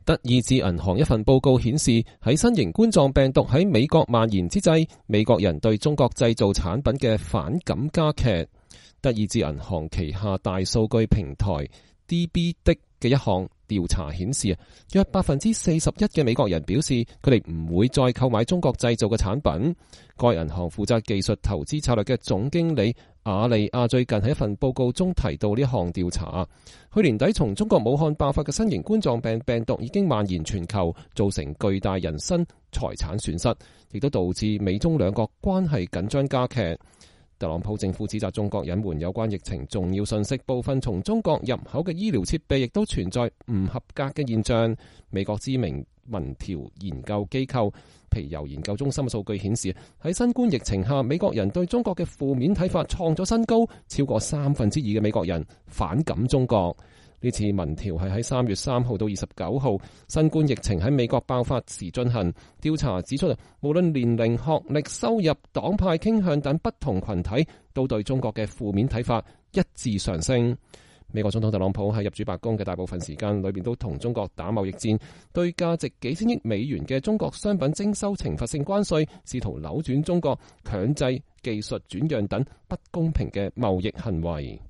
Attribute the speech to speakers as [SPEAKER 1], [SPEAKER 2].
[SPEAKER 1] 德意志銀行一份報告顯示，喺新型冠狀病毒喺美國蔓延之際，美國人對中國製造產品嘅反感加劇。德意志銀行旗下大數據平台 DB 嘅一項調查顯示，約41%嘅美國人表示佢哋唔會再購買中國製造嘅產品。該銀行負責技術投資策略嘅總經理亞利亞最近喺一份報告中提到呢項調查。去年底從中國武漢爆發嘅新型冠狀病毒已經蔓延全球，造成巨大人身財產損失，亦都導致美中兩國關係緊張加劇。特朗普政府指責中國隱瞞有關疫情重要信息，部分從中國入口嘅醫療設備亦都存在唔合格嘅現象。美國知名民調研究機構皮尤研究中心嘅數據顯示，喺新冠疫情下，美國人對中國嘅負面睇法創咗新高，超過2/3嘅美國人反感中國。呢次民調係喺3月3號到29號，新冠疫情喺美國爆發時進行。調查指出，無論年齡、學歷、收入、黨派傾向等不同群體，都對中國嘅負面睇法一致上升。美國總統特朗普喺入主白宮嘅大部分時間裏邊都同中國打貿易戰，對價值幾千億美元嘅中國商品徵收懲罰性關稅，試圖扭轉中國強制技術轉讓等不公平嘅貿易行為。